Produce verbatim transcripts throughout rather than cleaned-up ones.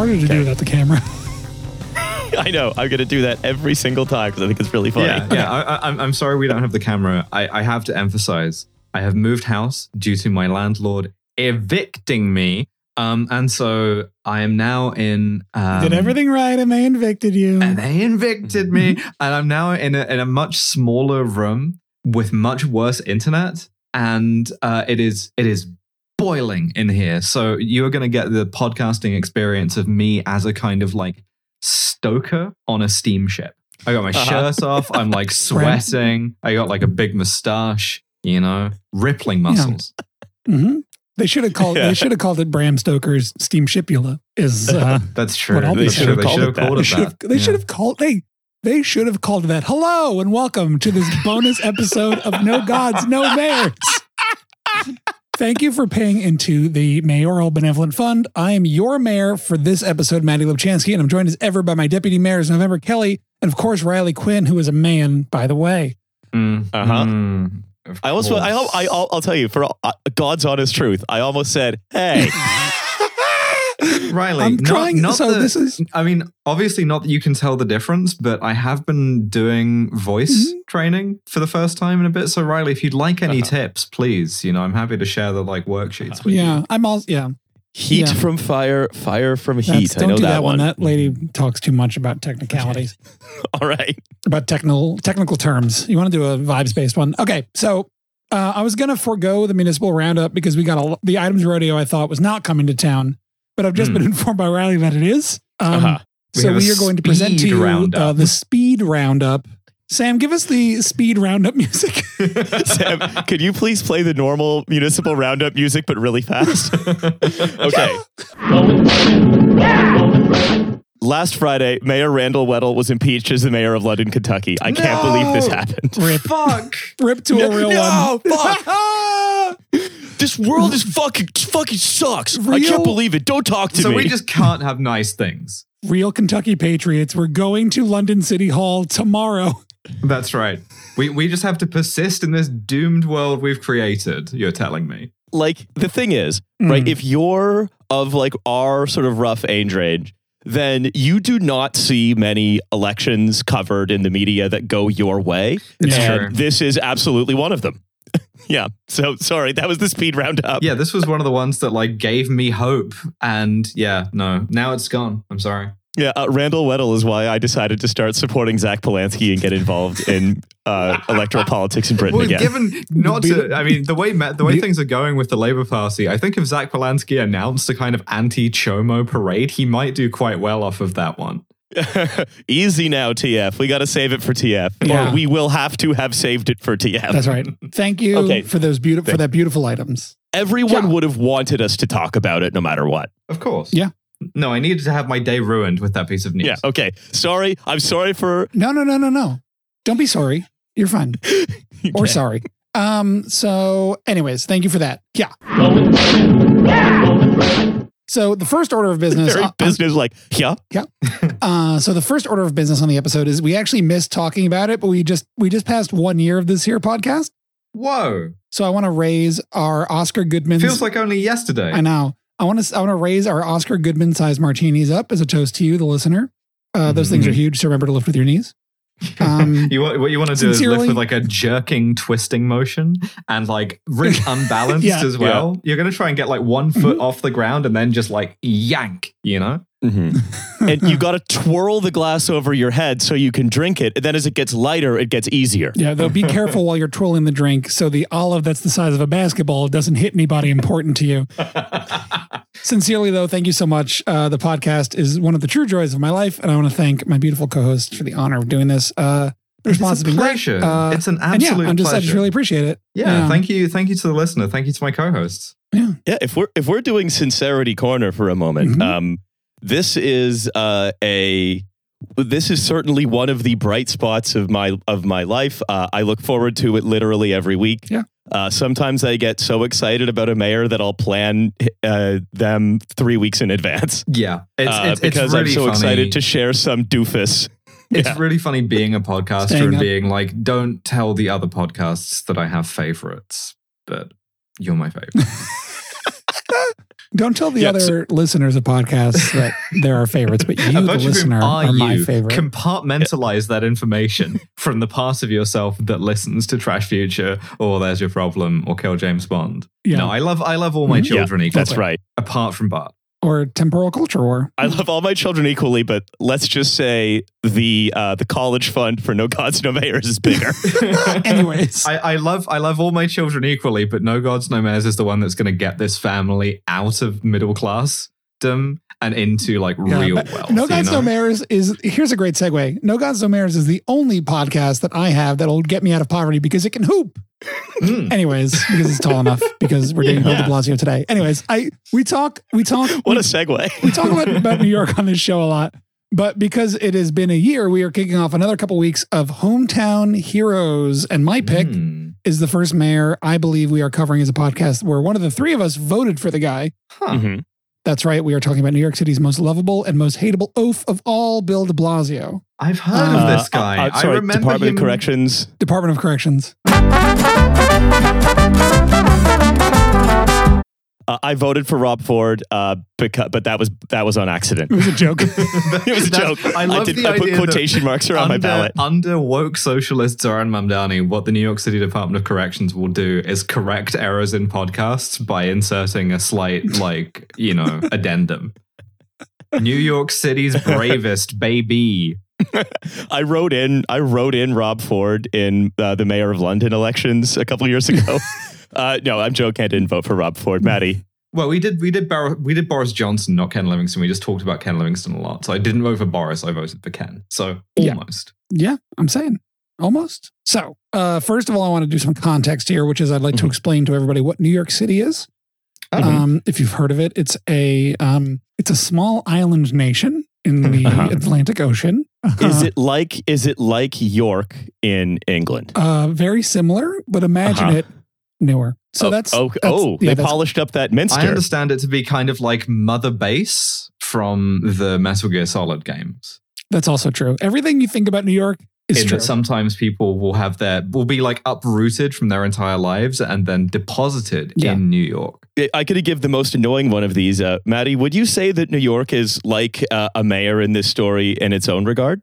harder to Okay. do without the camera. I know. I'm going to do that every single time because I think it's really funny. Yeah, yeah. I, I, I'm I'm sorry we don't have the camera. I, I have to emphasize, I have moved house due to my landlord evicting me. Um, and so I am now in. Um, Did everything right and they evicted you. And they evicted me, and I'm now in a, in a much smaller room with much worse internet, and uh, it is it is boiling in here. So you are going to get the podcasting experience of me as a kind of like stoker on a steamship. I got my Uh-huh. shirt off. I'm like sweating. I got like a big mustache. You know, rippling muscles. Mm-hmm. They should have called. Yeah. They should have called it Bram Stoker's Steamshipula. Is uh, That's true. What I'll be They saying. should have They called, should've called they it should have. that. They Yeah. should have called. They they should have called that. Hello and welcome to this bonus episode of No Gods, No Mayors. Thank you for paying into the Mayoral Benevolent Fund. I am your mayor for this episode, Maddie Lubchansky, and I'm joined as ever by my deputy mayors, November Kelly, and of course Riley Quinn, who is a man, by the way. Mm, Uh-huh. mm, of I also, I, course. I, I'll, I'll tell you, for uh, God's honest truth, I almost said, hey. Riley, I'm not, trying. not so that- this is I mean, obviously not that you can tell the difference, but I have been doing voice Mhm. training for the first time in a bit. So Riley, if you'd like any Uh-huh. tips, please, you know, I'm happy to share the like worksheets with yeah. you. I'm also yeah. Heat Yeah. from fire, fire from That's, heat. I don't know do that, that one. That lady talks too much about technicalities. All right. About technical technical terms. You want to do a vibes based one? Okay, so uh, I was gonna forego the municipal roundup because we got a, the items rodeo. I thought was not coming to town, but I've just Hmm. been informed by Riley that it is. Um, Uh-huh. We so have a we are going to present to speed you roundup. uh, the speed roundup. Sam, give us the speed roundup music. Sam, could you please play the normal municipal roundup music, but really fast? Okay. Last Friday, Mayor Randall Weddle was impeached as the mayor of London, Kentucky. I can't No! believe this happened. Rip, Fuck. rip to a real No, one. fuck. This world is fucking fucking sucks. I Real- can't believe it. Don't talk to So me. we just can't have nice things. Real Kentucky Patriots. We're going to London City Hall tomorrow. That's right. We we just have to persist in this doomed world we've created, you're telling me. like the thing is, Mm. right? If you're of like our sort of rough age range, then you do not see many elections covered in the media that go your way. It's Yeah. true. And this is absolutely one of them. Yeah. So sorry, that was the speed roundup. Yeah, this was one of the ones that like gave me hope. And yeah, no, now it's gone. I'm sorry. Yeah, uh, Randall Weddle is why I decided to start supporting Zach Polanski and get involved in uh, electoral politics in Britain Well, again. given not to, I mean, the way Ma- the way things are going with the Labour Party, I think if Zach Polanski announced a kind of anti-Chomo parade, he might do quite well off of that one. Easy now, T F. We got to save it for T F, Yeah. or we will have to have saved it for T F. That's right. Thank you Okay. for those beautiful for that beautiful items. Everyone Yeah. would have wanted us to talk about it no matter what. Of course. Yeah. No, I needed to have my day ruined with that piece of news. Yeah. Okay. Sorry. I'm sorry for. No, no, no, no, no. Don't be sorry. You're fine. Or Okay. sorry. Um, so anyways, thank you for that. Yeah. So the first order of business Very uh, business like, yeah. uh so the first order of business on the episode is we actually missed talking about it, but we just we just passed one year of this here podcast. Whoa. So I want to raise our Oscar Goodman. Feels like only yesterday. I know. I want to I want to raise our Oscar Goodman sized martinis up as a toast to you, the listener. Uh, those things are huge, so remember to lift with your knees. Um, you want, what you want to do is sincerely- lift with like a jerking, twisting motion and like really unbalanced Yeah. as well. You're going to try and get like one foot Mhm. off the ground and then just like yank, you know? And you got to twirl the glass over your head so you can drink it. And then as it gets lighter, it gets easier. Yeah, though be careful while you're twirling the drink so the olive that's the size of a basketball doesn't hit anybody important to you. Sincerely, though, thank you so much. Uh, the podcast is one of the true joys of my life, and I want to thank my beautiful co-host for the honor of doing this. Uh, the response It's has a been great. pleasure. Uh, it's an and yeah, absolute I'm just, I pleasure. just really appreciate it. yeah, thank you. Thank you to the listener. Thank you to my co-hosts. Yeah. Yeah, if we're if we're doing Sincerity Corner for a moment, Mhm. um, this is uh, a this is certainly one of the bright spots of my of my life. Uh, I look forward to it literally every week. Yeah. Uh, sometimes I get so excited about a mayor that I'll plan uh, them three weeks in advance Yeah, it's, uh, it's, because it's really I'm so funny. excited to share some doofus. It's Yeah. really funny being a podcaster Staying and up. being like, don't tell the other podcasts that I have favorites, but you're my favorite. Don't tell the Yeah, other so- listeners of podcasts that they're our favorites, but you, A the bunch of whom listener, are, are my you. favorite. Compartmentalize that information from the part of yourself that listens to Trash Future or There's Your Problem or Kill James Bond. Yeah. No, I love I love all my Mhm. children equally. That's right. Apart from Bart. Or temporal culture war. I love all my children equally, but let's just say the uh, the college fund for No Gods, No Mayors is bigger. Anyways. I, I love I love all my children equally, but No Gods, No Mayors is the one that's going to get this family out of middle classdom and into like Yeah, real but wealth. No you Gods, know? No Mayors is, here's a great segue. No Gods, No Mayors is the only podcast that I have that'll get me out of poverty because it can hoop. Mm. Anyways, because it's tall enough, because we're doing Bill de Yeah. Blasio today. Anyways, I we talk, we talk, What we, a segue. we talk about, about New York on this show a lot. But because it has been a year, we are kicking off another couple weeks of Hometown Heroes. And my pick Mm. is the first mayor I believe we are covering as a podcast where one of the three of us voted for the guy. Huh. Mhm. That's right. We are talking about New York City's most lovable and most hateable oaf of all, Bill de Blasio. I've heard Uh, of this guy. Uh, uh, sorry, I remember Department him. of Corrections. Department of Corrections. Uh, I voted for Rob Ford, uh, because, but that was that was on accident. It was a joke. It was a That's- joke. I love did, the I put idea that quotation marks around under, my ballot. Under woke socialist Zoran Mamdani, what the New York City Department of Corrections will do is correct errors in podcasts by inserting a slight, like, you know, addendum. New York City's bravest, baby. I wrote in I wrote in Rob Ford in uh, the mayor of London elections a couple years ago. uh, no, I'm joking. I didn't vote for Rob Ford. Maddie. Well, we did we did Bar- we did Boris Johnson, not Ken Livingstone. We just talked about Ken Livingstone a lot. So I didn't vote for Boris. I voted for Ken. So Yeah. almost. Yeah, I'm saying almost. So, uh, first of all, I want to do some context here, which is I'd like to Mhm. explain to everybody what New York City is. Mhm. Um, if you've heard of it, it's a um, it's a small island nation in the Uh-huh. Atlantic Ocean. Is it like is it like York in England? Uh, very similar, but imagine Uh-huh. it newer. So oh, that's, oh, that's oh yeah, they that's- polished up that Minster. I understand it to be kind of like Mother Base from the Metal Gear Solid games. that's also true. Everything you think about New York is In true. that sometimes people will have their will be like uprooted from their entire lives and then deposited Yeah. in New York. I could give the most annoying one of these. Uh, Maddie, would you say that New York is like uh, a mayor in this story in its own regard?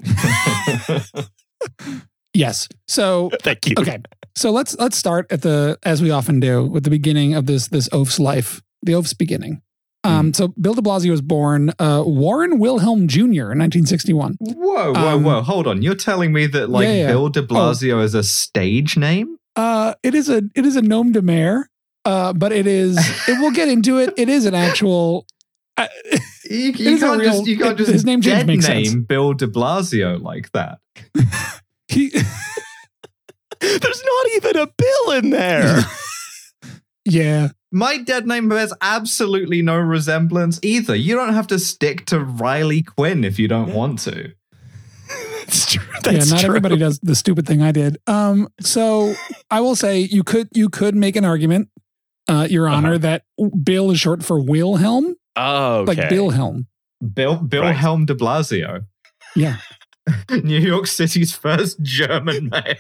Yes. So Thank you. okay. So let's let's start at the as we often do with the beginning of this this oaf's life, the oaf's beginning. Um, Mm. So Bill de Blasio was born uh, Warren Wilhelm Junior in nineteen sixty-one. Whoa, whoa, Um, whoa! Hold on, you're telling me that like Yeah, yeah. Bill De Blasio is a stage name? Uh, it is a it is a nom de maire, uh, but it is it. We'll get into it. It is an actual. Uh, You, you is a can't real- just you can't it- just his name change dead makes name sense. Bill De Blasio like that. he, There's not even a bill in there. yeah. My dead name bears absolutely no resemblance either. You don't have to stick to Riley Quinn if you don't want to. That's true. Yeah, That's not true. everybody does the stupid thing I did. Um, so I will say you could you could make an argument, uh, Your Honor, Uh-huh. that Bill is short for Wilhelm, Oh, okay. like Wilhelm. Bill Bill Right. Helm De Blasio. Yeah. New York City's first German mayor.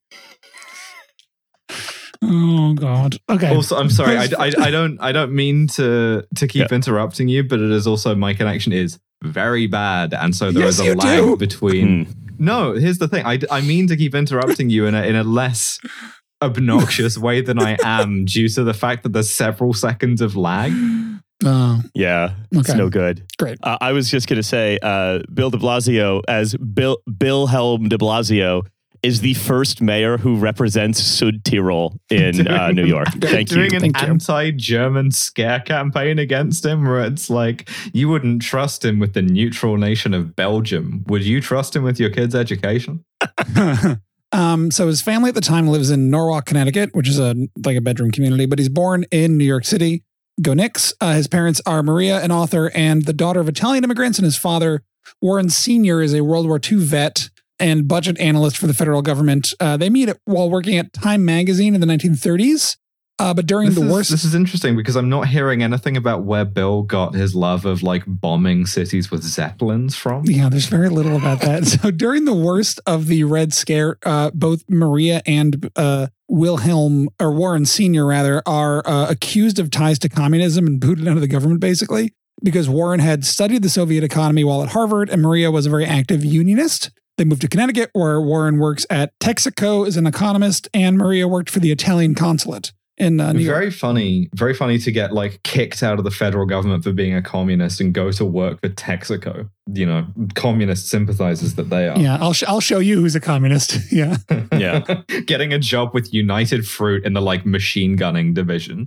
Oh God. Okay. Also, I'm sorry, I, I, I don't I don't mean to to keep Yeah. interrupting you, but it is also my connection is very bad, and so there Yes, is a you lag do. between. Hmm. No, here's the thing. I, I mean to keep interrupting you in a in a less obnoxious way than I am, due to the fact that there's several seconds of lag. Oh, Yeah, it's Okay. no good. great. Uh, I was just going to say, uh, Bill de Blasio, as Bill Wilhelm de Blasio, is the first mayor who represents Südtirol in uh, Doing- New York. Thank you. Doing an Thank you. anti-German scare campaign against him, where it's like you wouldn't trust him with the neutral nation of Belgium. Would you trust him with your kids' education? um, so his family at the time lives in Norwalk, Connecticut, which is a like a bedroom community, but he's born in New York City. Go Knicks. Uh, his parents are Maria, an author, and the daughter of Italian immigrants, and his father, Warren Senior, is a World War Two vet and budget analyst for the federal government. Uh, they meet while working at Time magazine in the nineteen thirties. Uh, but during This the is, worst, this is interesting because I'm not hearing anything about where Bill got his love of like bombing cities with zeppelins from. yeah, there's very little about that. So during the worst of the Red Scare, uh, both Maria and uh, Wilhelm, or Warren Senior rather, are uh, accused of ties to communism and booted out of the government, basically, because Warren had studied the Soviet economy while at Harvard, and Maria was a very active unionist. They moved to Connecticut, where Warren works at Texaco as an economist, and Maria worked for the Italian consulate in uh, New York. Very funny, very funny to get like kicked out of the federal government for being a communist and go to work for Texaco. You know, communist sympathizers that they are. Yeah, I'll sh- I'll show you who's a communist. Yeah, yeah. Getting a job with United Fruit in the like machine gunning division.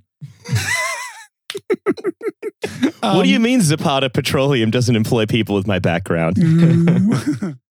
Um, what do you mean Zapata Petroleum doesn't employ people with my background? mm,